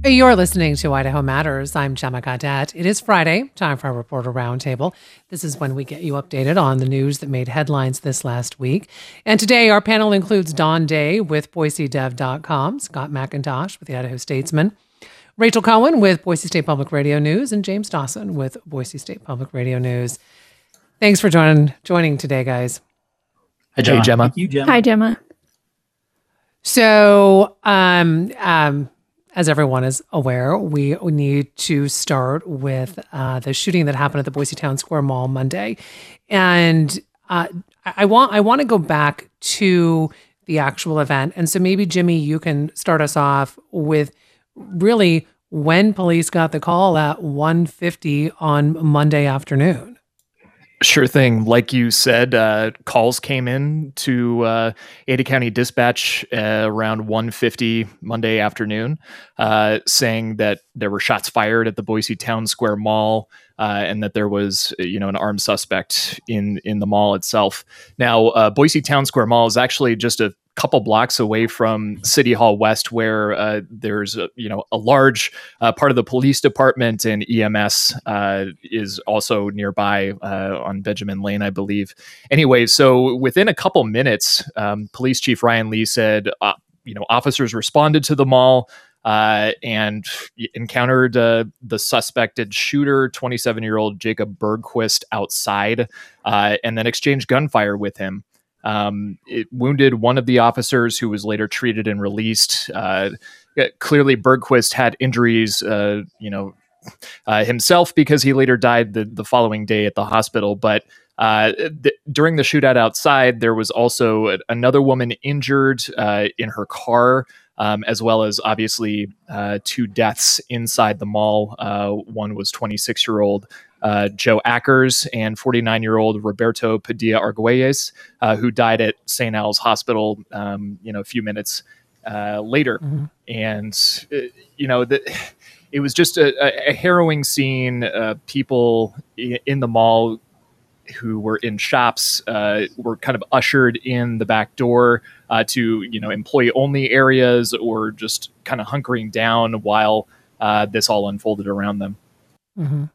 You're listening to Idaho Matters. I'm Gemma Gaudette. It is Friday, time for our Reporter Roundtable. This is when we get you updated on the news that made headlines this last week. And today our panel includes Don Day with BoiseDev.com, Scott McIntosh with the Idaho Statesman, Rachel Cohen with Boise State Public Radio News, and James Dawson with Boise State Public Radio News. Thanks for joining today, guys. Hi, Gemma. Hey, Gemma. Thank you, Gemma. Hi, Gemma. So, as everyone is aware, we need to start with the shooting that happened at the Boise Town Square Mall Monday, and I want to go back to the actual event. And so maybe Jimmy, you can start us off with really when police got the call at 1:50 on Monday afternoon. Sure thing. Like you said, calls came in to Ada County Dispatch around 1:50 Monday afternoon, saying that there were shots fired at the Boise Town Square Mall, and that there was, an armed suspect in the mall itself. Now, Boise Town Square Mall is actually just a couple blocks away from City Hall West, where there's a large part of the police department, and EMS is also nearby on Benjamin Lane, I believe. Anyway, so within a couple minutes, Police Chief Ryan Lee said, officers responded to the mall and encountered the suspected shooter, 27-year-old Jacob Bergquist, outside, and then exchanged gunfire with him. It wounded one of the officers, who was later treated and released. Clearly, Bergquist had injuries, himself, because he later died the following day at the hospital. But during the shootout outside, there was also another woman injured in her car, as well as obviously two deaths inside the mall. One was 26-year-old Joe Ackers and 49-year-old Roberto Padilla Arguelles, who died at St. Al's Hospital, a few minutes later. Mm-hmm. And, it was just a harrowing scene. People in the mall who were in shops were kind of ushered in the back door to, employee-only areas, or just kind of hunkering down while this all unfolded around them. Mm-hmm.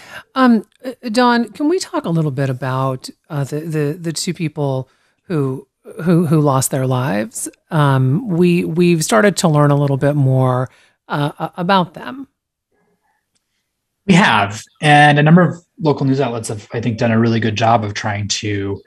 Don, can we talk a little bit about the two people who lost their lives? We've started to learn a little bit more about them. We have, and a number of local news outlets have, I think, done a really good job of trying to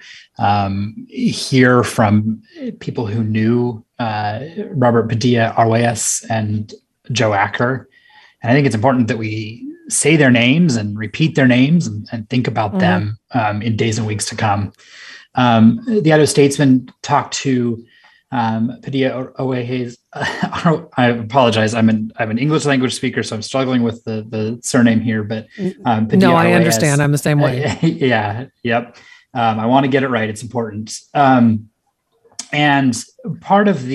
hear from people who knew Robert Padilla Arguelles and Joe Acker. And I think it's important that we say their names and repeat their names and think about them in days and weeks to come. The Idaho Statesman talked to Padilla Arguelles. I apologize. I'm an English language speaker, so I'm struggling with the surname here. But Padilla no, I Arguelles, understand. I'm the same way. Yeah. Yep. I want to get it right. It's important. And part of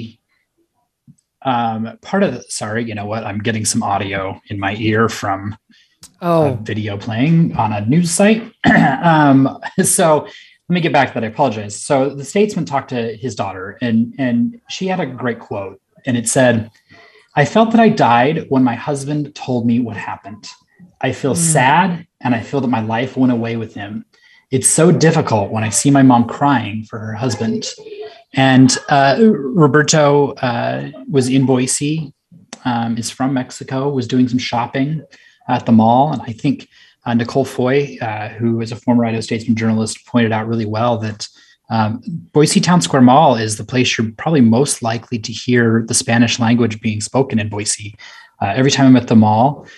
sorry, you know what? I'm getting some audio in my ear from a video playing on a news site. So let me get back to that. I apologize. So the Statesman talked to his daughter, and she had a great quote, and it said, "I felt that I died when my husband told me what happened. I feel sad, and I feel that my life went away with him. It's so difficult when I see my mom crying for her husband." And Roberto was in Boise, is from Mexico, was doing some shopping at the mall. And I think Nicole Foy, who is a former Idaho Statesman journalist, pointed out really well that Boise Town Square Mall is the place you're probably most likely to hear the Spanish language being spoken in Boise. Every time I'm at the mall,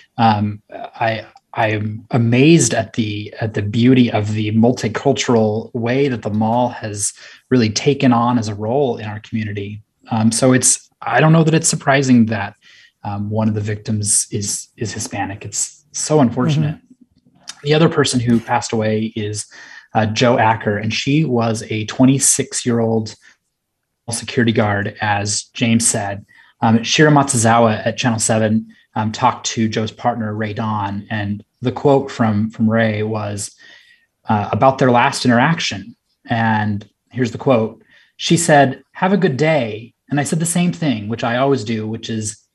I'm amazed at the beauty of the multicultural way that the mall has really taken on as a role in our community. So I don't know that it's surprising that one of the victims is Hispanic. It's so unfortunate. Mm-hmm. The other person who passed away is Joe Acker, and she was a 26-year-old security guard, as James said. Shira Matsuzawa at Channel 7 talked to Joe's partner, Ray Don, and the quote from Ray was about their last interaction. And here's the quote. She said, "Have a good day." And I said the same thing, which I always do, which is,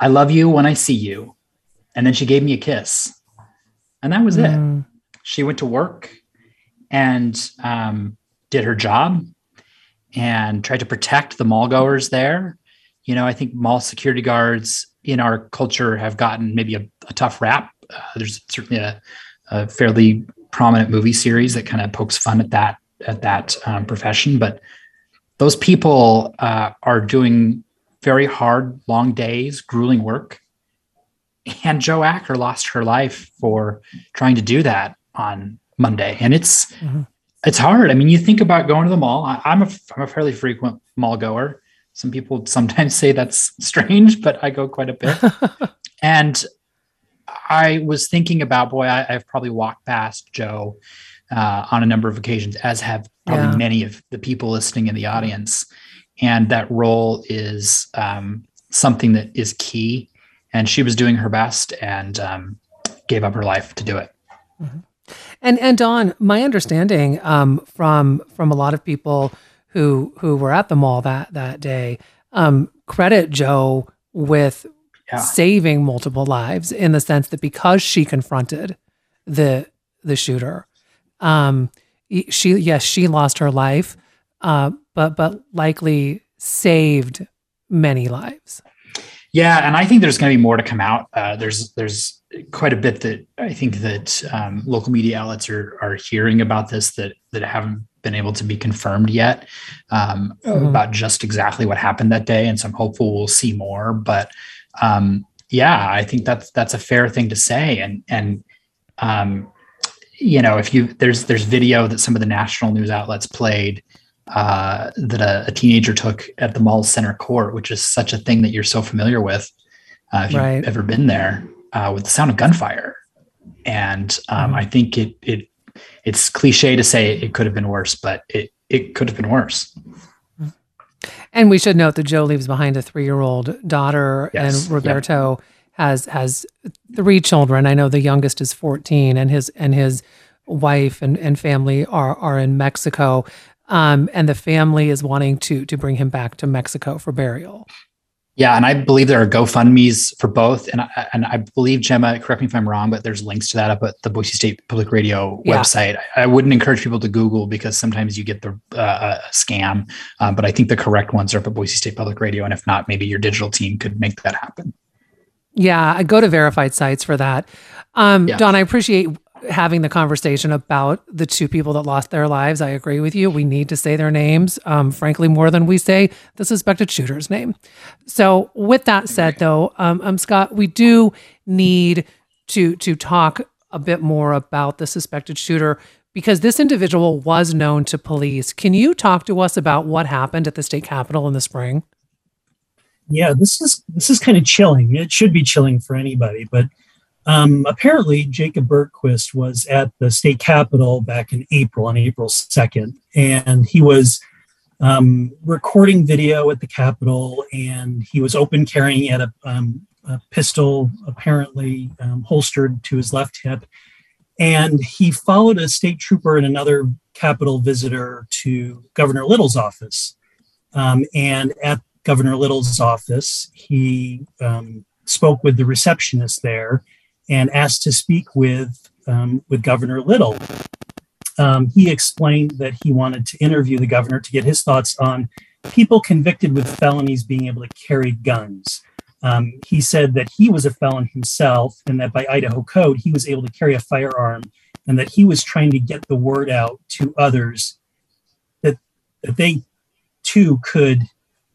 I love you when I see you. And then she gave me a kiss. And that was it. She went to work and did her job and tried to protect the mall goers there. I think mall security guards in our culture have gotten maybe a tough rap. There's certainly a fairly prominent movie series that kind of pokes fun at that profession. But those people are doing very hard, long days, grueling work. And Jo Acker lost her life for trying to do that on Monday. And it's hard. I mean, you think about going to the mall. I'm a fairly frequent mall goer. Some people sometimes say that's strange, but I go quite a bit. And I was thinking about, boy, I've probably walked past Jo on a number of occasions, as have probably many of the people listening in the audience. And that role is something that is key. And she was doing her best and gave up her life to do it. And Dawn, my understanding from a lot of people who were at the mall that day credit Jo with saving multiple lives, in the sense that because she confronted the shooter, she lost her life, but likely saved many lives. Yeah, and I think there's going to be more to come out. There's quite a bit that I think that local media outlets are hearing about this that haven't been able to be confirmed yet about just exactly what happened that day. And so I'm hopeful we'll see more. But I think that's a fair thing to say. And if there's video that some of the national news outlets played that a teenager took at the mall's center court, which is such a thing that you're so familiar with if you've ever been there, with the sound of gunfire. And I think it's cliche to say it could have been worse, but it could have been worse. And we should note that Jo leaves behind a 3-year-old daughter, and Roberto has 3 children. I know the youngest is 14, and his wife and family are in Mexico. And the family is wanting to bring him back to Mexico for burial. Yeah, and I believe there are GoFundMes for both. And I believe, Gemma, correct me if I'm wrong, but there's links to that up at the Boise State Public Radio website. I wouldn't encourage people to Google, because sometimes you get the scam. But I think the correct ones are up at Boise State Public Radio. And if not, maybe your digital team could make that happen. Yeah, I go to verified sites for that. Dawn, I appreciate having the conversation about the 2 people that lost their lives. I agree with you. We need to say their names, frankly, more than we say the suspected shooter's name. So with that said, though, Scott, we do need to talk a bit more about the suspected shooter, because this individual was known to police. Can you talk to us about what happened at the state capitol in the spring? Yeah, this is kind of chilling. It should be chilling for anybody, but apparently Jacob Bergquist was at the state capitol back in April, on April 2nd, and he was recording video at the capitol, and he was open carrying at a pistol, apparently holstered to his left hip. And he followed a state trooper and another capitol visitor to Governor Little's office. And at Governor Little's office, he spoke with the receptionist there and asked to speak with Governor Little. He explained that he wanted to interview the governor to get his thoughts on people convicted with felonies being able to carry guns. He said that he was a felon himself, and that by Idaho code, he was able to carry a firearm, and that he was trying to get the word out to others that they too could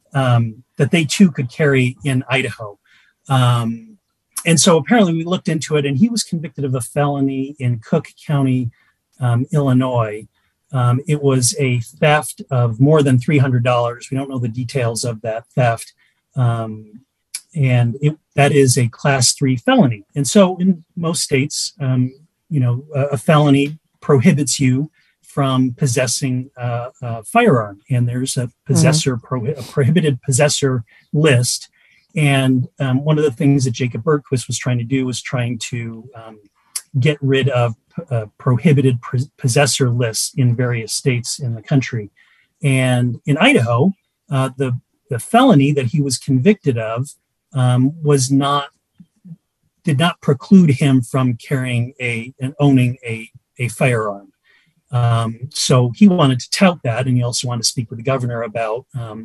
carry in Idaho. And so apparently we looked into it, and he was convicted of a felony in Cook County, Illinois. It was a theft of more than $300. We don't know the details of that theft. And that is a class 3 felony. And so in most states, a felony prohibits you from possessing a firearm. And there's a prohibited possessor list. And one of the things that Jacob Bergquist was trying to do was trying to get rid of prohibited possessor lists in various states in the country. And in Idaho, the felony that he was convicted of did not preclude him from carrying and owning a firearm. So he wanted to tout that, and he also wanted to speak with the governor about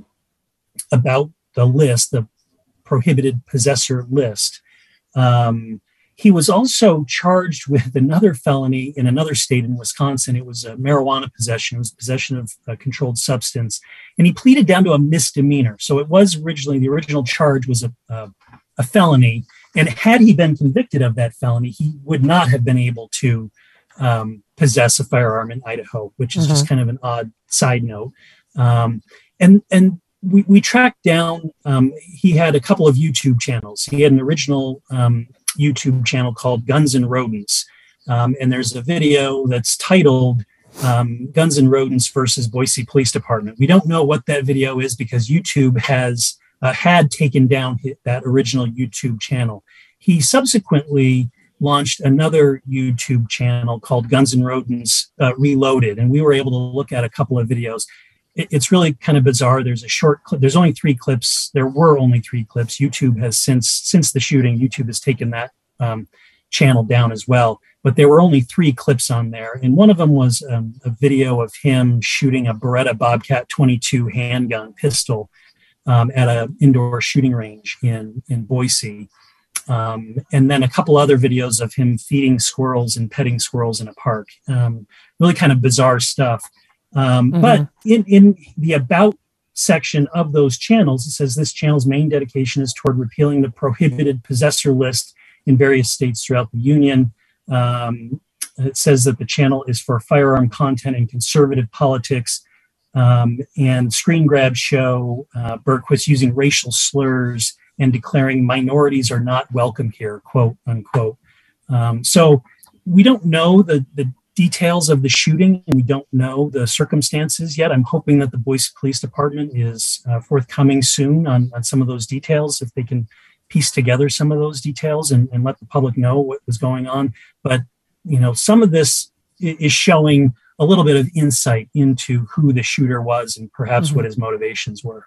the list, the prohibited possessor list. He was also charged with another felony in another state in Wisconsin. It was a marijuana possession. It was possession of a controlled substance, and he pleaded down to a misdemeanor. So it was originally, the original charge was a felony, and had he been convicted of that felony, he would not have been able to possess a firearm in Idaho, which is just kind of an odd side note. And we tracked down, he had a couple of YouTube channels. He had an original YouTube channel called Guns and Rodents. And there's a video that's titled Guns and Rodents versus Boise Police Department. We don't know what that video is because YouTube had taken down that original YouTube channel. He subsequently launched another YouTube channel called Guns and Rodents Reloaded, and we were able to look at a couple of videos. It's really kind of bizarre. There's a short clip. There's only 3 clips. There were only 3 clips. YouTube has since the shooting, YouTube has taken that channel down as well. But there were only 3 clips on there, and one of them was a video of him shooting a Beretta Bobcat 22 handgun pistol at an indoor shooting range in Boise. And then a couple other videos of him feeding squirrels and petting squirrels in a park. Really kind of bizarre stuff. But in the about section of those channels, it says this channel's main dedication is toward repealing the prohibited possessor list in various states throughout the union. It says that the channel is for firearm content and conservative politics. And screen grabs show Bergquist using racial slurs and declaring minorities are not welcome here, quote unquote. So we don't know the details of the shooting, and we don't know the circumstances yet. I'm hoping that the Boise Police Department is forthcoming soon on some of those details, if they can piece together some of those details and let the public know what was going on. But, some of this is showing a little bit of insight into who the shooter was and perhaps what his motivations were.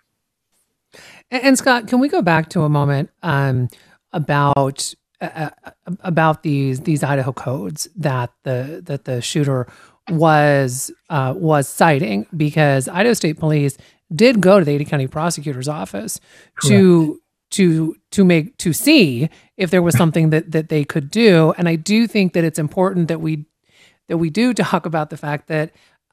And Scott, can we go back to a moment about these Idaho codes that the shooter was citing, because Idaho State Police did go to the Ada County Prosecutor's Office to see if there was something that they could do. And I do think that it's important that we do talk about the fact that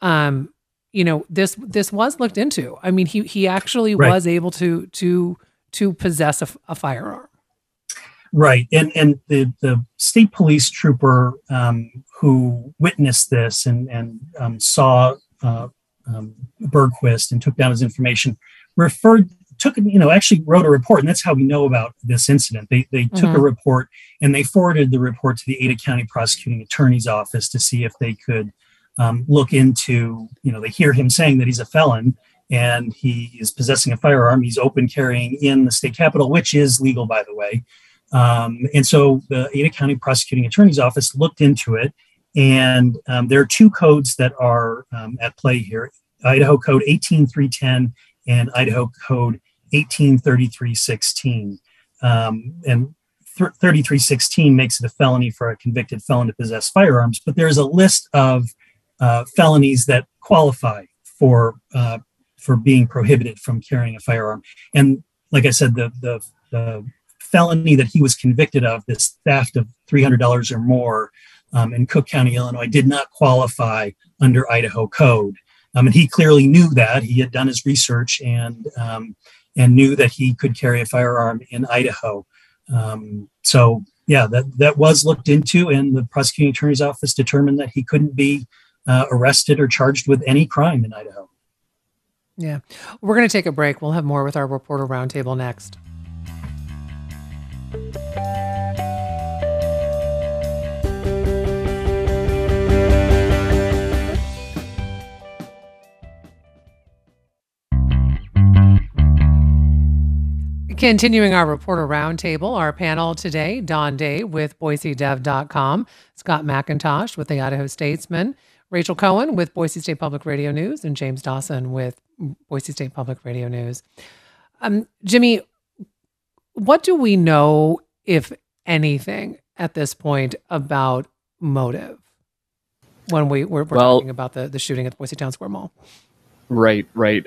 this was looked into. I mean, he actually was able to possess a firearm. Right. And the state police trooper who witnessed this and saw Bergquist and took down his information actually wrote a report. And that's how we know about this incident. They took a report and they forwarded the report to the Ada County Prosecuting Attorney's Office to see if they could look into, they hear him saying that he's a felon and he is possessing a firearm. He's open carrying in the state capitol, which is legal, by the way. And so the Ada County Prosecuting Attorney's Office looked into it, and there are 2 codes that are at play here: Idaho Code 18310 and Idaho Code 183316. And 3316 makes it a felony for a convicted felon to possess firearms, but there's a list of felonies that qualify for being prohibited from carrying a firearm. And like I said, the felony that he was convicted of, this theft of $300 or more in Cook County, Illinois, did not qualify under Idaho code. And he clearly knew that. He had done his research and knew that he could carry a firearm in Idaho. So yeah, that was looked into, and the prosecuting attorney's office determined that he couldn't be arrested or charged with any crime in Idaho. Yeah. We're going to take a break. We'll have more with our Reporter Roundtable next. Continuing our Reporter Roundtable, our panel today, Don Day with BoiseDev.com, Scott McIntosh with the Idaho Statesman, Rachel Cohen with Boise State Public Radio News, and James Dawson with Boise State Public Radio News. Jimmy, what do we know, if anything, at this point about motive when we're talking about the shooting at the Boise Town Square Mall? Right.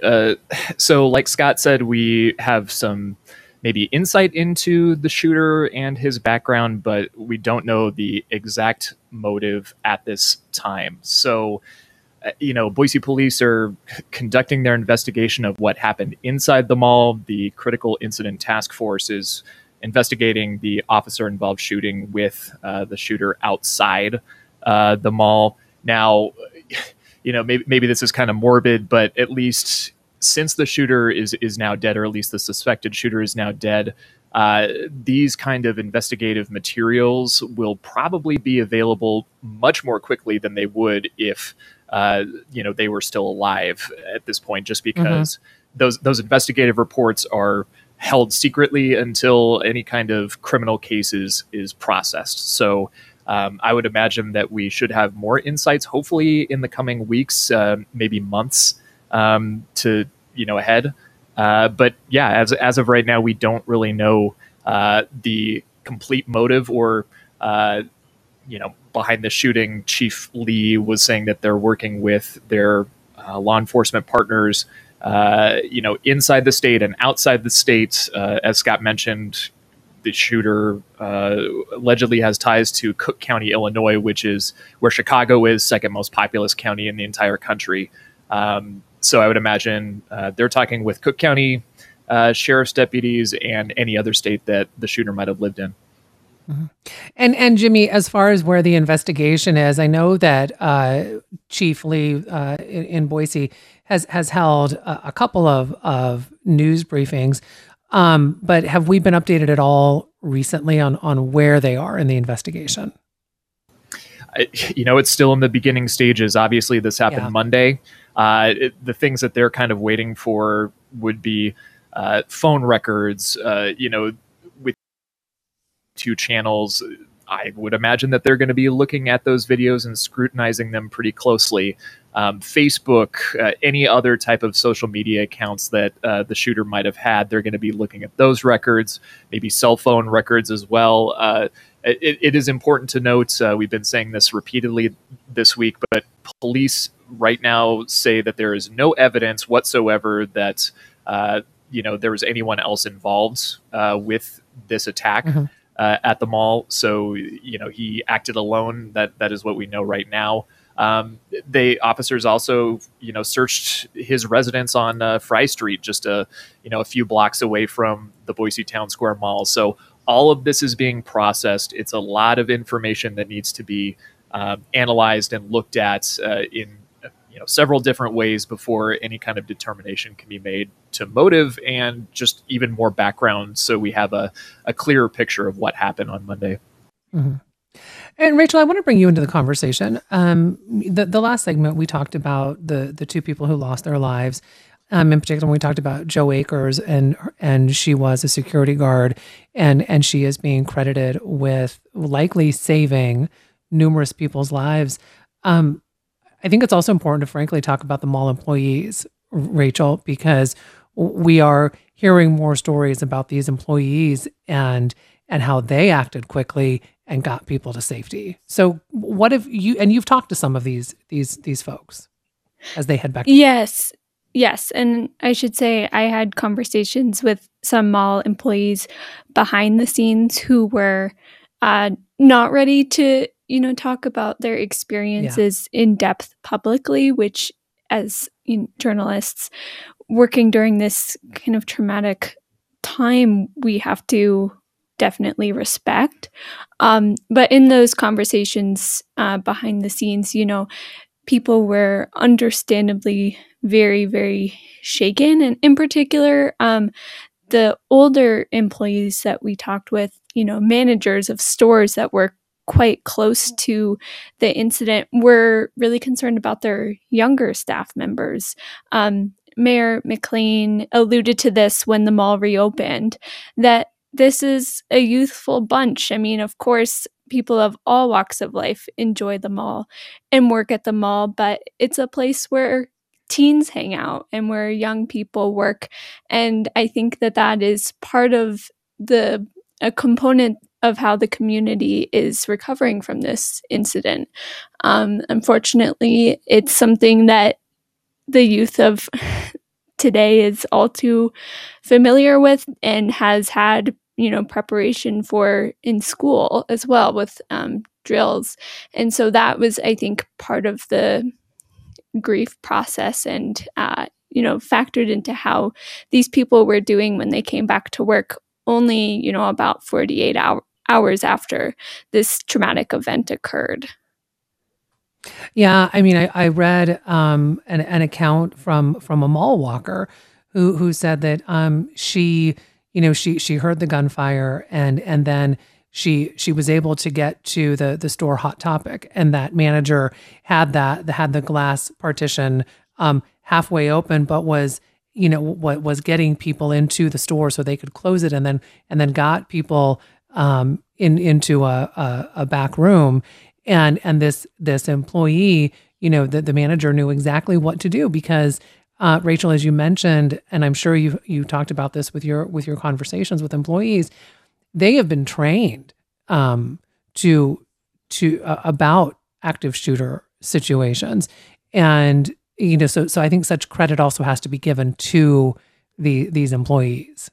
So like Scott said, we have some maybe insight into the shooter and his background, but we don't know the exact motive at this time. So, Boise police are conducting their investigation of what happened inside the mall. The Critical Incident Task Force is investigating the officer-involved shooting with the shooter outside the mall. Now, maybe this is kind of morbid, but at least since the shooter is now dead, or at least the suspected shooter is now dead, these kind of investigative materials will probably be available much more quickly than they would if they were still alive at this point, just because those investigative reports are held secretly until any kind of criminal case is processed. So I would imagine that we should have more insights, hopefully in the coming weeks, maybe months to ahead. But yeah, as of right now, we don't really know the complete motive or behind the shooting. Chief Lee was saying that they're working with their law enforcement partners, inside the state and outside the state. As Scott mentioned, the shooter allegedly has ties to Cook County, Illinois, which is where Chicago is, second most populous county in the entire country. So I would imagine they're talking with Cook County sheriff's deputies and any other state that the shooter might have lived in. Mm-hmm. And Jimmy, as far as where the investigation is, I know that Chief Lee in Boise has held a couple of news briefings. But have we been updated at all recently on where they are in the investigation? It's still in the beginning stages. Obviously, this happened Monday. The things that they're kind of waiting for would be phone records, with two channels. I would imagine that they're going to be looking at those videos and scrutinizing them pretty closely. Facebook, any other type of social media accounts that the shooter might have had, they're going to be looking at those records, maybe cell phone records as well. It is important to note, we've been saying this repeatedly this week, but police right now say that there is no evidence whatsoever that there was anyone else involved with this attack. Mm-hmm. At the mall. So, he acted alone. That is what we know right now. Officers also, searched his residence on Fry Street, just a few blocks away from the Boise Town Square Mall. So all of this is being processed. It's a lot of information that needs to be analyzed and looked at in several different ways before any kind of determination can be made to motive and just even more background, so we have a clearer picture of what happened on Monday. Mm-hmm. And Rachel, I want to bring you into the conversation. The last segment, we talked about the two people who lost their lives. In particular, we talked about Jo Akers, and she was a security guard, and she is being credited with likely saving numerous people's lives. I think it's also important to frankly talk about the mall employees, Rachel, because we are hearing more stories about these employees and how they acted quickly and got people to safety. So what have you've talked to some of these folks as they head back? Yes. And I should say I had conversations with some mall employees behind the scenes who were not ready to talk about their experiences in depth publicly, which as journalists working during this kind of traumatic time, we have to definitely respect. But in those conversations behind the scenes, people were understandably very, very shaken. And in particular, the older employees that we talked with, managers of stores that were quite close to the incident, were really concerned about their younger staff members. Mayor McLean alluded to this when the mall reopened, that this is a youthful bunch. I mean, of course, people of all walks of life enjoy the mall and work at the mall, but it's a place where teens hang out and where young people work. And I think that is part of a component of how the community is recovering from this incident. Unfortunately, it's something that the youth of today is all too familiar with and has had, preparation for in school as well with drills. And so that was, I think, part of the grief process and, factored into how these people were doing when they came back to work only, about 48 hours after this traumatic event occurred. Yeah, I mean, I read an account from a mall walker who said that she heard the gunfire and then she was able to get to the store Hot Topic, and that manager had the glass partition halfway open, but was getting people into the store so they could close it, and then got people into a back room. And this employee, the manager knew exactly what to do because Rachel, as you mentioned, and I'm sure you talked about this with your conversations with employees, they have been trained to about active shooter situations, and so I think such credit also has to be given to these employees.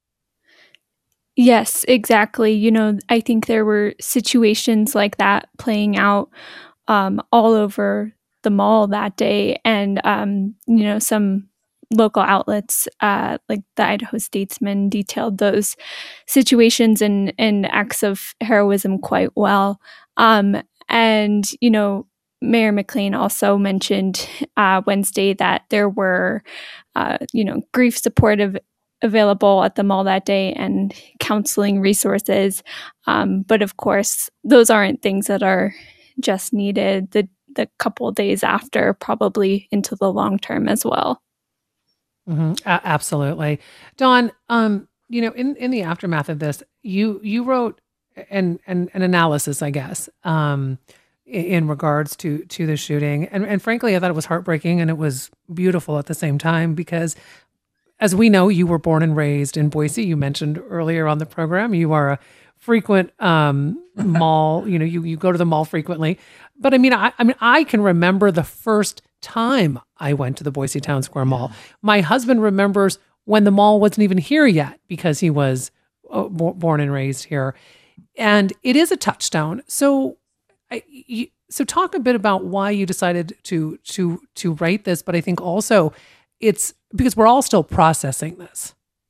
Yes, exactly. I think there were situations like that playing out all over the mall that day. And, some local outlets like the Idaho Statesman detailed those situations and acts of heroism quite well. And, Mayor McLean also mentioned Wednesday that there were, grief supportive available at the mall that day and counseling resources. But of course, those aren't things that are just needed the couple days after, probably into the long term as well. Mm-hmm. Absolutely. Dawn, in the aftermath of this, you wrote an analysis, I guess, in regards to the shooting. And frankly, I thought it was heartbreaking and it was beautiful at the same time because, as we know, you were born and raised in Boise. You mentioned earlier on the program, you are a frequent mall, you go to the mall frequently. But I can remember the first time I went to the Boise Town Square Mall. My husband remembers when the mall wasn't even here yet because he was born and raised here. And it is a touchstone. So talk a bit about why you decided to write this, but I think also it's because we're all still processing this.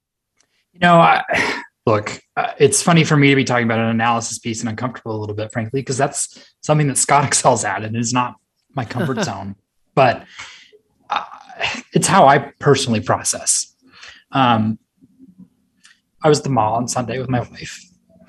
Look, it's funny for me to be talking about an analysis piece and uncomfortable a little bit, frankly, because that's something that Scott excels at and is not my comfort zone. But it's how I personally process. I was at the mall on Sunday with my wife.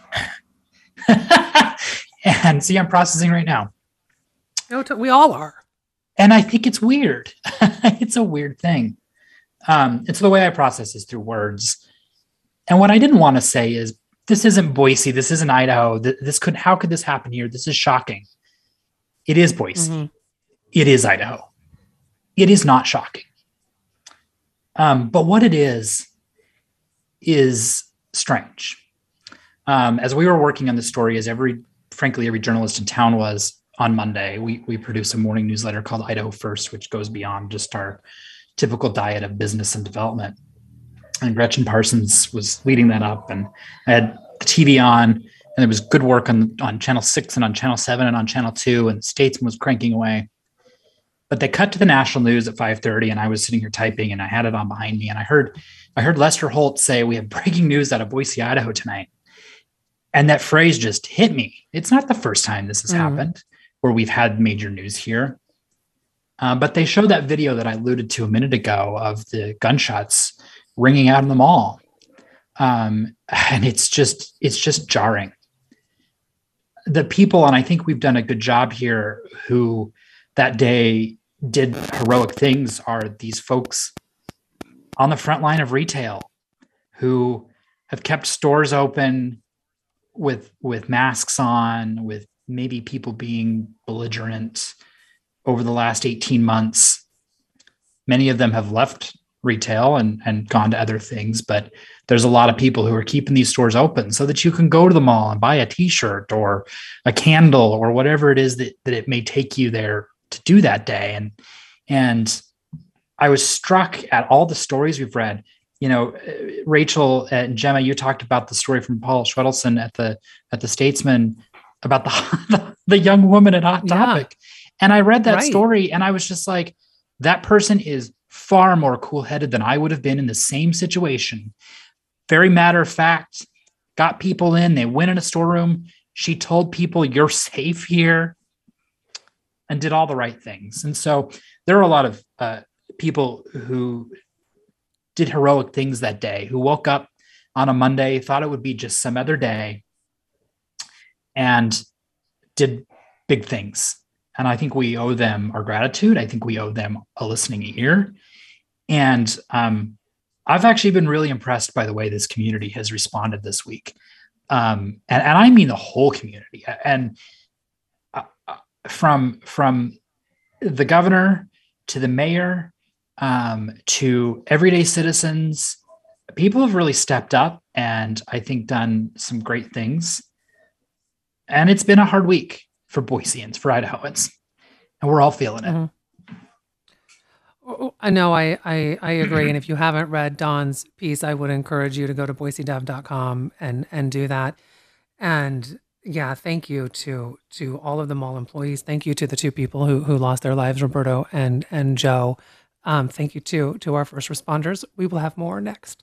And see, I'm processing right now. We all are. And I think it's weird. It's a weird thing. It's the way I process is through words. And what I didn't want to say is, this isn't Boise. This isn't Idaho. How could this happen here? This is shocking. It is Boise. Mm-hmm. It is Idaho. It is not shocking. But what it is strange. As we were working on the story, as every journalist in town was on Monday, we produce a morning newsletter called Idaho First, which goes beyond just our typical diet of business and development. And Gretchen Parsons was leading that up, and I had the TV on, and there was good work on Channel 6 and on Channel 7 and on Channel 2, and Statesman was cranking away. But they cut to the national news at 5:30, and I was sitting here typing, and I had it on behind me, and I heard Lester Holt say, "We have breaking news out of Boise, Idaho tonight." And that phrase just hit me. It's not the first time this has happened where we've had major news here. But they showed that video that I alluded to a minute ago of the gunshots ringing out in the mall. And it's just jarring. The people, and I think we've done a good job here, who that day did heroic things, are these folks on the front line of retail who have kept stores open with masks on, with maybe people being belligerent over the last 18 months. Many of them have left retail and gone to other things, but there's a lot of people who are keeping these stores open so that you can go to the mall and buy a t-shirt or a candle or whatever it is that it may take you there to do that day. And I was struck at all the stories we've read. Rachel and Gemma, you talked about the story from Paul Schwedelson at the Statesman about the young woman at Hot Topic. And I read that story and I was just like, that person is far more cool-headed than I would have been in the same situation. Very matter of fact, got people in, they went in a storeroom. She told people, you're safe here, and did all the right things. And so there are a lot of people who did heroic things that day, who woke up on a Monday, thought it would be just some other day, and did big things. And I think we owe them our gratitude. I think we owe them a listening ear. And I've actually been really impressed by the way this community has responded this week. And I mean the whole community. And from the governor to the mayor to everyday citizens, people have really stepped up and I think done some great things. And it's been a hard week for Boiseans, for Idahoans, and we're all feeling it. I know, I agree. And if you haven't read Don's piece, I would encourage you to go to boisedev.com and do that. And yeah, thank you to all of the mall employees. Thank you to the two people who lost their lives, Roberto and Joe. Thank you to our first responders. We will have more next.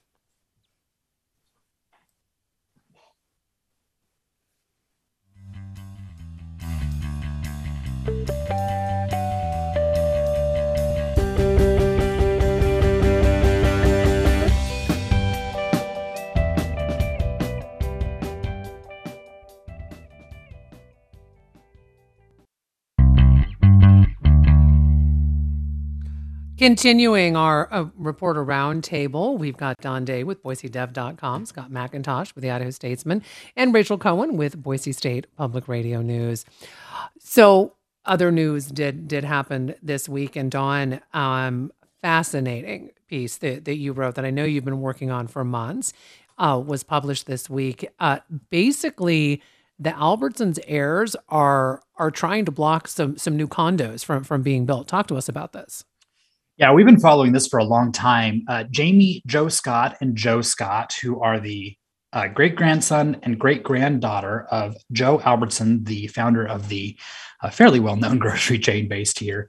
Continuing our reporter roundtable, we've got Don Day with BoiseDev.com, Scott McIntosh with the Idaho Statesman, and Rachel Cohen with Boise State Public Radio News. So other news did happen this week, and Don, fascinating piece that you wrote that I know you've been working on for months, was published this week. Basically, the Albertsons heirs are trying to block some new condos from being built. Talk to us about this. Yeah, we've been following this for a long time. Jamie, Joe Scott, and Joe Scott, who are the great-grandson and great-granddaughter of Joe Albertson, the founder of the fairly well-known grocery chain based here,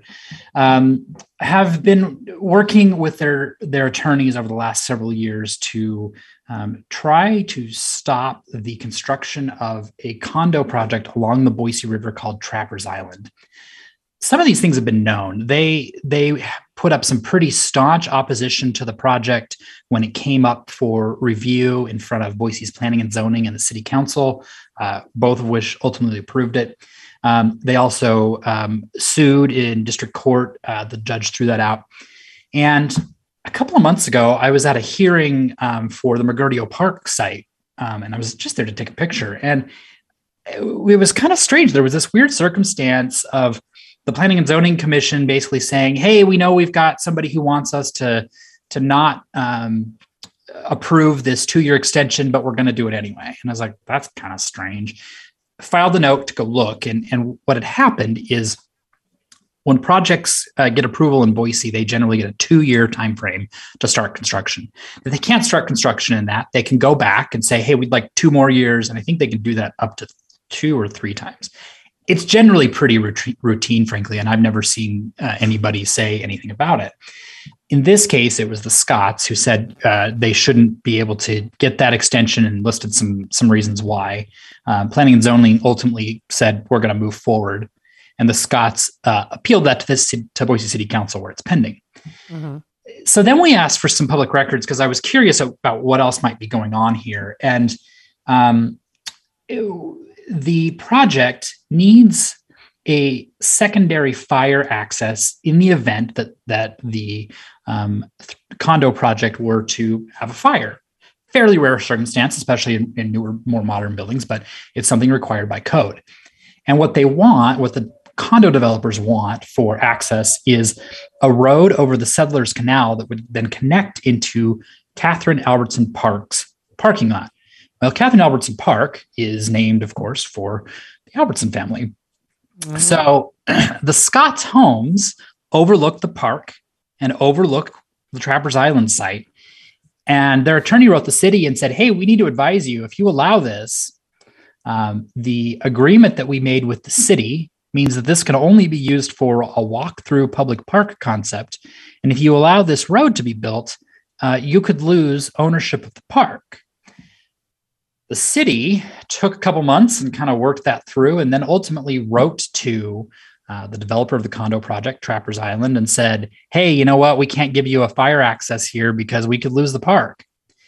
have been working with their attorneys over the last several years to try to stop the construction of a condo project along the Boise River called Trappers Island. Some of these things have been known. They put up some pretty staunch opposition to the project when it came up for review in front of Boise's Planning and Zoning and the City Council, both of which ultimately approved it. They also sued in district court. The judge threw that out. And a couple of months ago, I was at a hearing for the McGurdio Park site, and I was just there to take a picture. And it was kind of strange. There was this weird circumstance of the Planning and Zoning Commission basically saying, hey, we know we've got somebody who wants us to not approve this 2-year extension, but we're going to do it anyway. And I was like, that's kind of strange. Filed a note to go look. And what had happened is when projects get approval in Boise, they generally get a 2-year time frame to start construction. If they can't start construction in that, they can go back and say, hey, we'd like 2 more years. And I think they can do that up to 2 or 3 times. It's generally pretty routine, frankly, and I've never seen anybody say anything about it. In this case, it was the Scotts who said they shouldn't be able to get that extension and listed some reasons why. Planning and Zoning ultimately said, we're going to move forward. And the Scotts appealed that to Boise City Council where it's pending. Mm-hmm. So then we asked for some public records because I was curious about what else might be going on here. And the project needs a secondary fire access in the event that the condo project were to have a fire. Fairly rare circumstance, especially in newer, more modern buildings, but it's something required by code. And what the condo developers want for access is a road over the Settlers Canal that would then connect into Catherine Albertson Park's parking lot. Well, Catherine Albertson Park is named, of course, for the Albertson family. Mm-hmm. So the Scott's homes overlook the park and overlook the Trappers Island site. And their attorney wrote the city and said, hey, we need to advise you, if you allow this, the agreement that we made with the city means that this can only be used for a walk-through public park concept. And if you allow this road to be built, you could lose ownership of the park. The city took a couple months and kind of worked that through, and then ultimately wrote to the developer of the condo project, Trappers Island, and said, hey, you know what? We can't give you a fire access here because we could lose the park.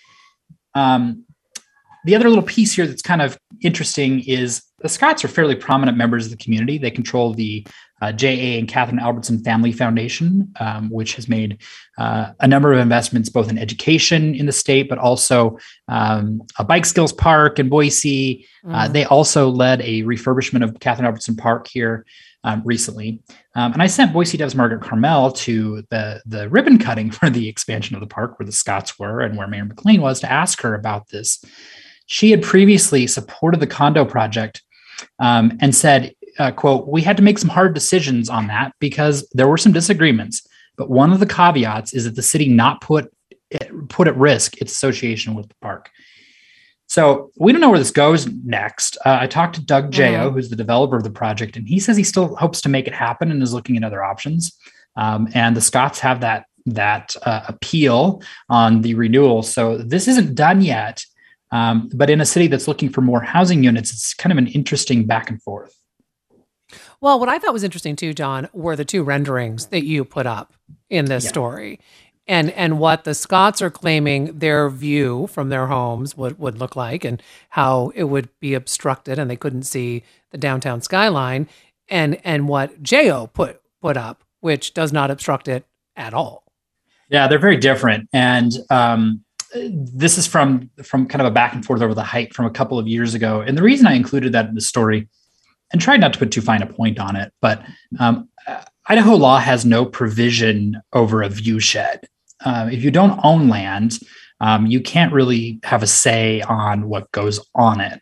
The other little piece here that's kind of interesting is the Scotts are fairly prominent members of the community. They control the J.A. and Catherine Albertson Family Foundation, which has made a number of investments both in education in the state, but also a bike skills park in Boise. They also led a refurbishment of Catherine Albertson Park here recently. And I sent Boise Dev's Margaret Carmel to the ribbon cutting for the expansion of the park where the Scotts were and where Mayor McLean was to ask her about this. She had previously supported the condo project and said, quote, we had to make some hard decisions on that because there were some disagreements. But one of the caveats is that the city not put at risk its association with the park. So we don't know where this goes next. I talked to Doug Geo, who's the developer of the project, and he says he still hopes to make it happen and is looking at other options. And the Scotts have that appeal on the renewal. So this isn't done yet. But in a city that's looking for more housing units, it's kind of an interesting back and forth. Well, what I thought was interesting too, John, were the two renderings that you put up in this story. And what the Scotts are claiming their view from their homes would look like and how it would be obstructed and they couldn't see the downtown skyline. And what J.O. put up, which does not obstruct it at all. Yeah, they're very different. And this is from kind of a back and forth over the height from a couple of years ago. And the reason I included that in the story, and tried not to put too fine a point on it, but Idaho law has no provision over a view shed. If you don't own land, you can't really have a say on what goes on it.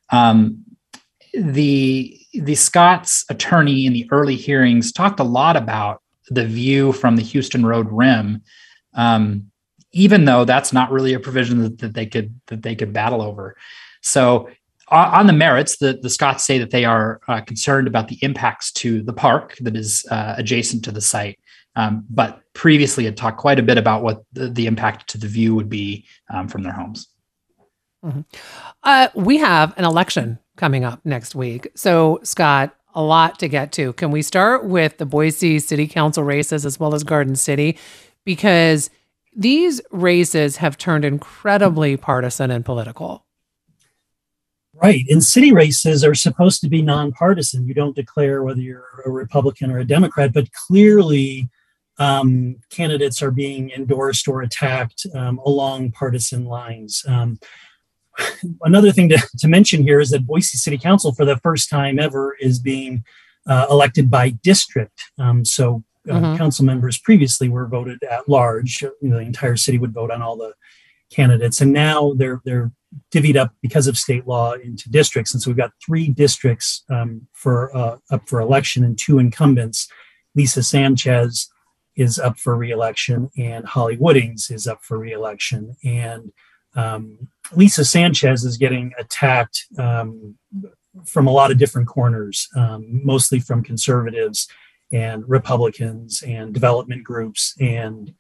The Scotts attorney in the early hearings talked a lot about the view from the Houston Road rim, even though that's not really a provision that they could battle over. So on the merits, the Scotts say that they are concerned about the impacts to the park that is adjacent to the site, but previously had talked quite a bit about what the impact to the view would be from their homes. Mm-hmm. We have an election coming up next week. So, Scott, a lot to get to. Can we start with the Boise City Council races as well as Garden City? Because these races have turned incredibly partisan and political. Right. And city races are supposed to be nonpartisan. You don't declare whether you're a Republican or a Democrat, but clearly candidates are being endorsed or attacked along partisan lines. Another thing to mention here is that Boise City Council, for the first time ever, is being elected by district. Council members previously were voted at large. The entire city would vote on all the candidates, and now they're divvied up because of state law into districts. And so we've got 3 districts up for election and 2 incumbents. Lisa Sanchez is up for re-election and Holly Woodings is up for re-election. And Lisa Sanchez is getting attacked from a lot of different corners, mostly from conservatives and Republicans and development groups and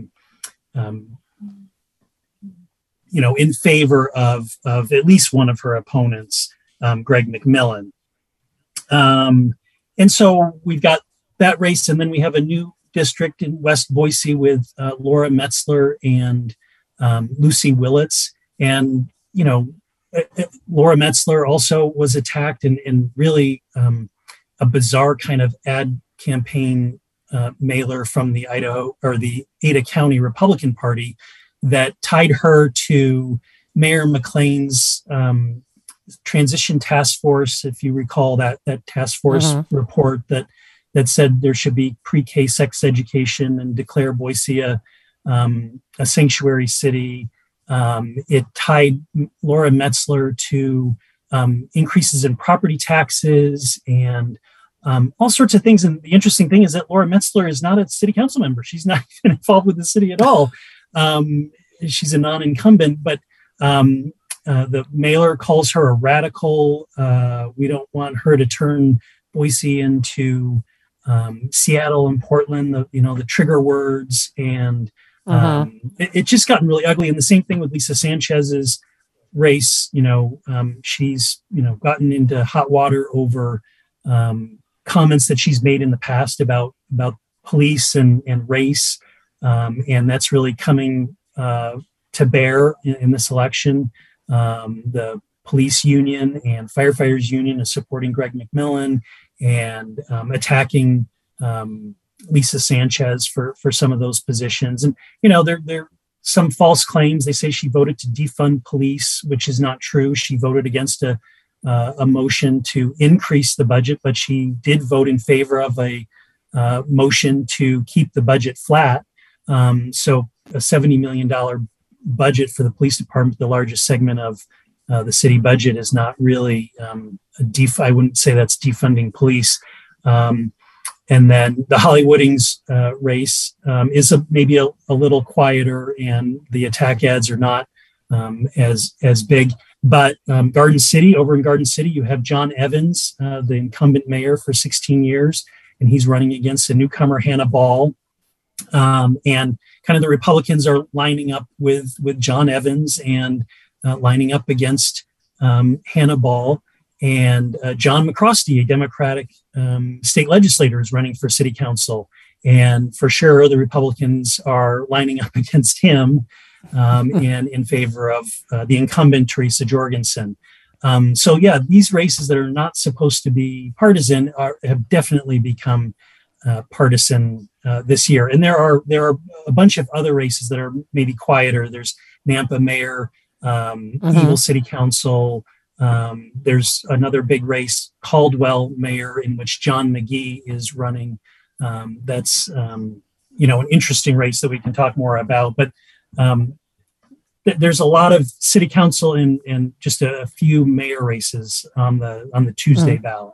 in favor of at least one of her opponents, Greg McMillan. And so we've got that race, and then we have a new district in West Boise with Laura Metzler and Lucy Willits. And, Laura Metzler also was attacked in really a bizarre kind of ad campaign mailer from the Ada County Republican Party that tied her to Mayor McLean's transition task force, if you recall that task force report that said there should be pre-K sex education and declare Boise a sanctuary city. It tied Laura Metzler to increases in property taxes and all sorts of things. And the interesting thing is that Laura Metzler is not a city council member. She's not even involved with the city at all. She's a non-incumbent, but the mailer calls her a radical. We don't want her to turn Boise into Seattle and Portland, the trigger words. And it just gotten really ugly. And the same thing with Lisa Sanchez's race. She's gotten into hot water over comments that she's made in the past about police and race, and that's really coming to bear in this election. The police union and firefighters union is supporting Greg McMillan and attacking Lisa Sanchez for some of those positions. And there some false claims. They say she voted to defund police, which is not true. She voted against a motion to increase the budget, but she did vote in favor of a motion to keep the budget flat. So a $70 million budget for the police department, the largest segment of the city budget, is not really I wouldn't say that's defunding police. And then the Holly Woodings race is maybe a little quieter, and the attack ads are not as big. But over in Garden City, you have John Evans, the incumbent mayor for 16 years, and he's running against a newcomer, Hannah Ball. And kind of the Republicans are lining up with John Evans and lining up against Hannah Ball. And John McCrosty, a Democratic state legislator, is running for city council. And for sure, the Republicans are lining up against him and in favor of the incumbent, Teresa Jorgensen. So yeah, these races that are not supposed to be partisan have definitely become partisan this year. And there are a bunch of other races that are maybe quieter. There's Nampa mayor, Eagle City Council. There's another big race, Caldwell mayor, in which John McGee is running. That's an interesting race that we can talk more about. But there's a lot of city council and just a few mayor races on the Tuesday ballot.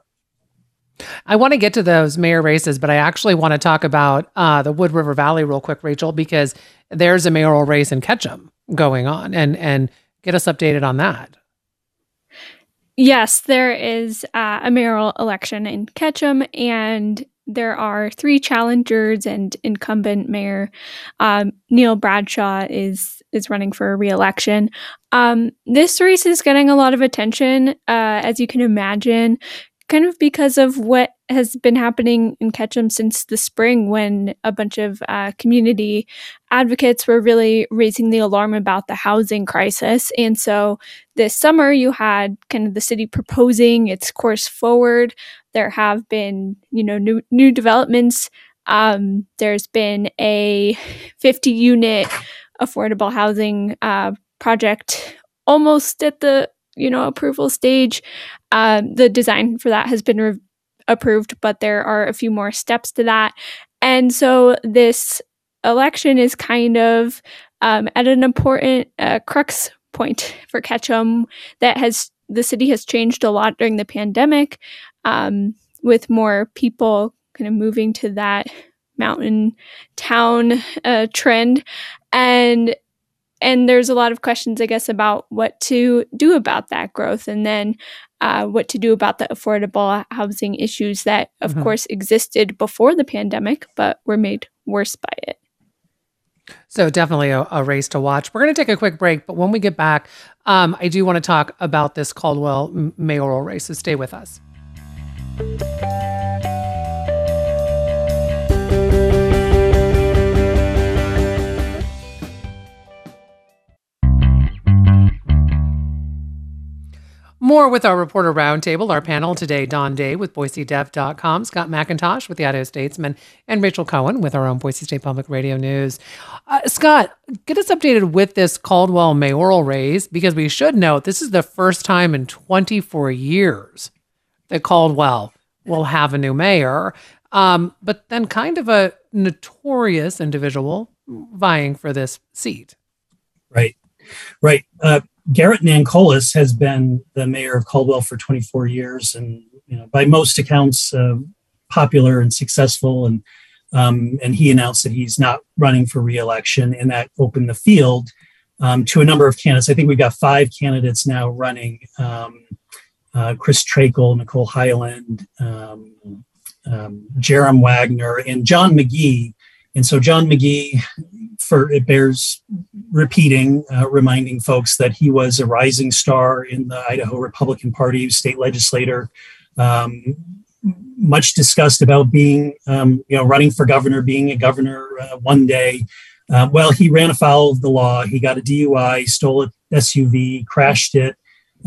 I want to get to those mayor races, but I actually want to talk about the Wood River Valley real quick, Rachel, because there's a mayoral race in Ketchum going on, and get us updated on that. Yes, there is a mayoral election in Ketchum, and there are 3 challengers, and incumbent mayor Neil Bradshaw is running for re-election. This race is getting a lot of attention, as you can imagine, kind of because of what has been happening in Ketchum since the spring, when a bunch of community advocates were really raising the alarm about the housing crisis. And so this summer you had kind of the city proposing its course forward. There have been, new developments. There's been a 50-unit affordable housing project almost at the approval stage. The design for that has been approved, but there are a few more steps to that. And so this election is kind of at an important crux point for Ketchum. The city has changed a lot during the pandemic, with more people kind of moving to that mountain town trend. And there's a lot of questions, I guess, about what to do about that growth, and then what to do about the affordable housing issues that, of course, existed before the pandemic, but were made worse by it. So definitely a race to watch. We're going to take a quick break, but when we get back, I do want to talk about this Caldwell mayoral race, so stay with us. More with our reporter roundtable. Our panel today, Don Day with BoiseDev.com, Scott McIntosh with the Idaho Statesman, and Rachel Cohen with our own Boise State Public Radio News. Scott, get us updated with this Caldwell mayoral race, because we should note this is the first time in 24 years that Caldwell will have a new mayor, but then kind of a notorious individual vying for this seat. Right. Garrett Nancolis has been the mayor of Caldwell for 24 years, and by most accounts, popular and successful. And he announced that he's not running for re-election, and that opened the field to a number of candidates. I think we've got 5 candidates now running: Chris Trakel, Nicole Highland, Jerem Wagner, and John McGee. And so John McGee, it bears repeating, reminding folks that he was a rising star in the Idaho Republican Party, state legislator, much discussed about being, running for governor, being a governor one day. Well, he ran afoul of the law. He got a DUI, stole an SUV, crashed it,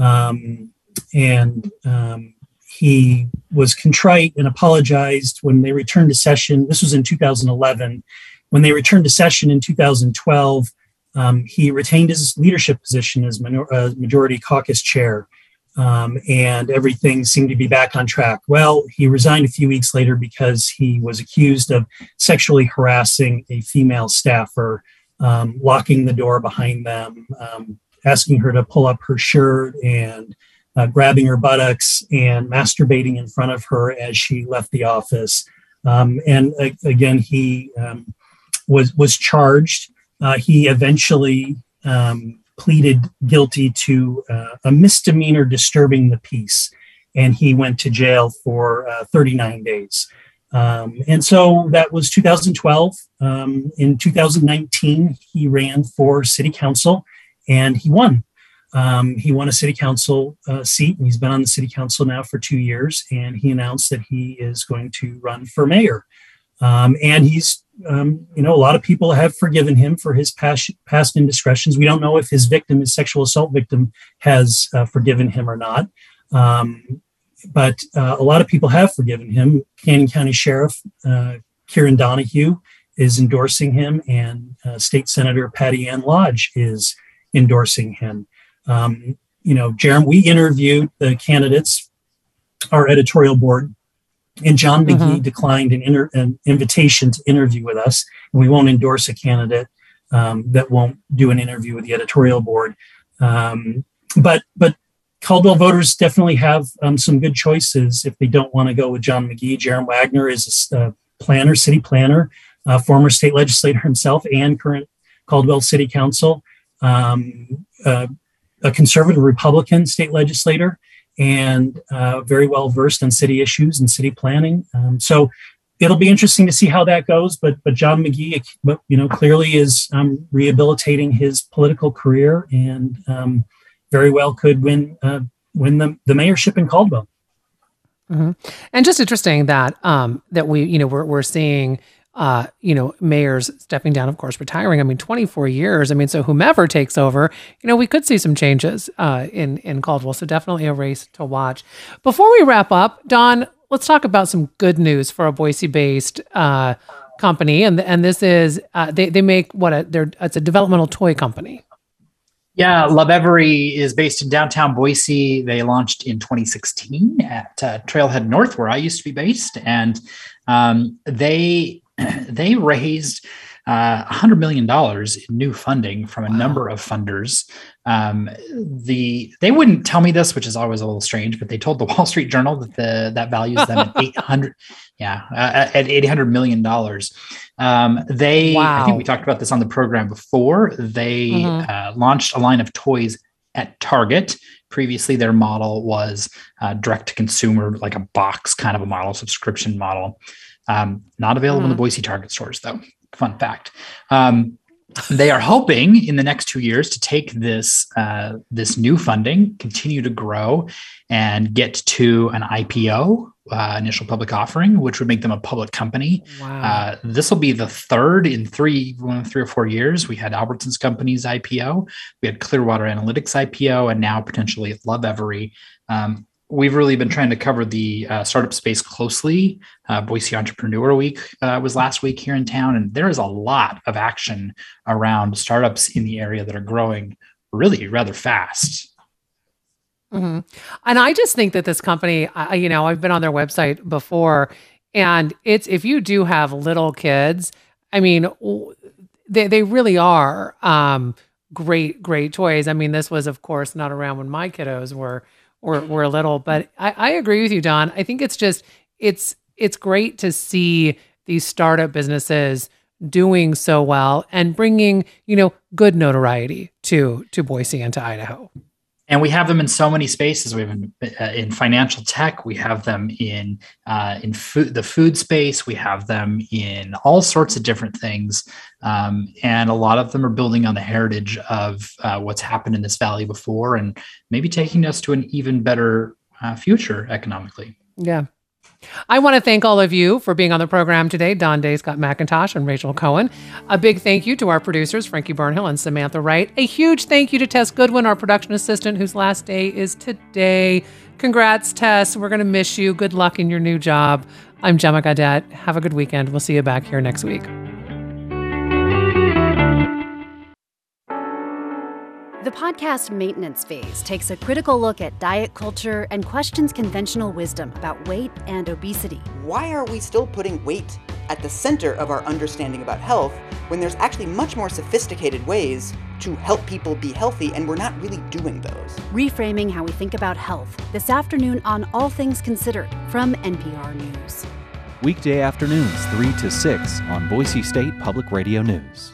and he was contrite and apologized when they returned to session. This was in 2011. When they returned to session in 2012, he retained his leadership position as majority caucus chair, and everything seemed to be back on track. Well, he resigned a few weeks later because he was accused of sexually harassing a female staffer, locking the door behind them, asking her to pull up her shirt, and grabbing her buttocks and masturbating in front of her as she left the office. And again, he was charged. He eventually pleaded guilty to a misdemeanor disturbing the peace, and he went to jail for 39 days. And so that was 2012. In 2019, he ran for city council, and he won. He won a city council seat, and he's been on the city council now for 2 years. And he announced that he is going to run for mayor. And he's, a lot of people have forgiven him for his past indiscretions. We don't know if his sexual assault victim, has forgiven him or not. But a lot of people have forgiven him. Canyon County Sheriff Kieran Donahue is endorsing him, and State Senator Patty Ann Lodge is endorsing him. Jerem, we interviewed the candidates, our editorial board, and John McGee declined an invitation to interview with us, and we won't endorse a candidate that won't do an interview with the editorial board. But Caldwell voters definitely have some good choices if they don't want to go with John McGee. Jerem Wagner is a city planner, former state legislator himself, and current Caldwell City Council. A conservative Republican state legislator, and very well versed on city issues and city planning. So it'll be interesting to see how that goes. But John McGee, clearly is rehabilitating his political career, and very well could win the mayorship in Caldwell. Mm-hmm. And just interesting that we're seeing. Mayors stepping down, of course, retiring. 24 years. So whomever takes over, we could see some changes in Caldwell. So definitely a race to watch. Before we wrap up, Don, let's talk about some good news for a Boise-based company. And this is, they make it's a developmental toy company. Yeah, LoveEvery is based in downtown Boise. They launched in 2016 at Trailhead North, where I used to be based. And they raised $100 million in new funding from a number of funders. They wouldn't tell me this, which is always a little strange, but they told the Wall Street Journal that that values them at $800 million. I think we talked about this on the program before. They launched a line of toys at Target. Previously, their model was direct to consumer, like a box kind of a model, subscription model. Not available in the Boise Target stores, though. Fun fact. They are hoping in the next 2 years to take this new funding, continue to grow, and get to an IPO, initial public offering, which would make them a public company. Wow. This will be the third in 3 or 4 years. We had Albertsons Companies IPO, we had Clearwater Analytics IPO, and now potentially Lovevery. We've really been trying to cover the startup space closely. Boise Entrepreneur Week was last week here in town, and there is a lot of action around startups in the area that are growing really rather fast. Mm-hmm. And I just think that this company, I've been on their website before, and if you do have little kids, I mean, they really are great toys. I mean, this was, of course, not around when my kiddos were little, but I agree with you, Don. I think it's great to see these startup businesses doing so well and bringing, good notoriety to Boise and to Idaho. And we have them in so many spaces. We have them in financial tech. We have them in the food space. We have them in all sorts of different things. And a lot of them are building on the heritage of what's happened in this valley before, and maybe taking us to an even better future economically. Yeah. I want to thank all of you for being on the program today. Don Day, Scott McIntosh, and Rachel Cohen. A big thank you to our producers, Frankie Burnhill and Samantha Wright. A huge thank you to Tess Goodwin, our production assistant, whose last day is today. Congrats, Tess. We're going to miss you. Good luck in your new job. I'm Gemma Gaudette. Have a good weekend. We'll see you back here next week. The podcast Maintenance Phase takes a critical look at diet culture and questions conventional wisdom about weight and obesity. Why are we still putting weight at the center of our understanding about health when there's actually much more sophisticated ways to help people be healthy, and we're not really doing those? Reframing how we think about health this afternoon on All Things Considered from NPR News. Weekday afternoons 3 to 6 on Boise State Public Radio News.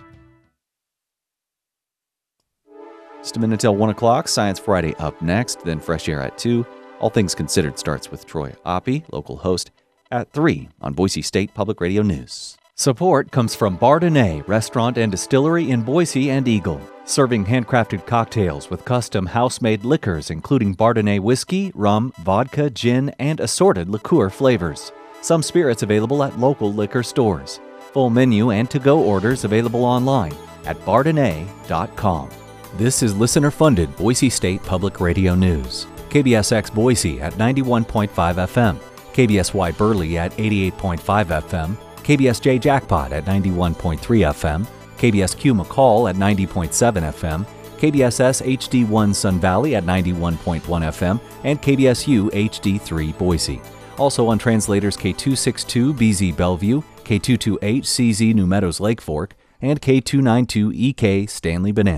Just a minute until 1 o'clock. Science Friday up next, then Fresh Air at 2. All Things Considered starts with Troy Oppie, local host, at 3 on Boise State Public Radio News. Support comes from Bardonnais Restaurant and Distillery in Boise and Eagle, serving handcrafted cocktails with custom house-made liquors including Bardonnais whiskey, rum, vodka, gin, and assorted liqueur flavors. Some spirits available at local liquor stores. Full menu and to-go orders available online at bardonnais.com. This is listener-funded Boise State Public Radio News. KBSX Boise at 91.5 FM, KBSY Burley at 88.5 FM, KBSJ Jackpot at 91.3 FM, KBSQ McCall at 90.7 FM, KBSS HD1 Sun Valley at 91.1 FM, and KBSU HD3 Boise. Also on translators K262 BZ Bellevue, K228 CZ New Meadows Lake Fork, and K292 EK Stanley Banana.